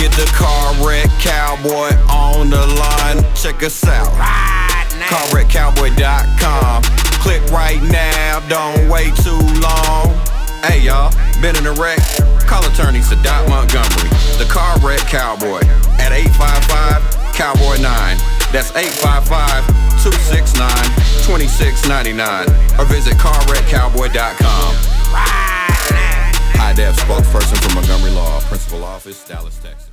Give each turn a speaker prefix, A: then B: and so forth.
A: get the car wreck cowboy on the line. Check us out. CarWreckCowboy.com. Click right now, don't wait too long. Hey y'all, been in a wreck? Call attorney Sadat Montgomery, the Car Wreck Cowboy, at 855-Cowboy-9. That's 855-269-2699. Or visit CarWreckCowboy.com. High Def spokesperson for Montgomery Law, Principal Office, Dallas, Texas.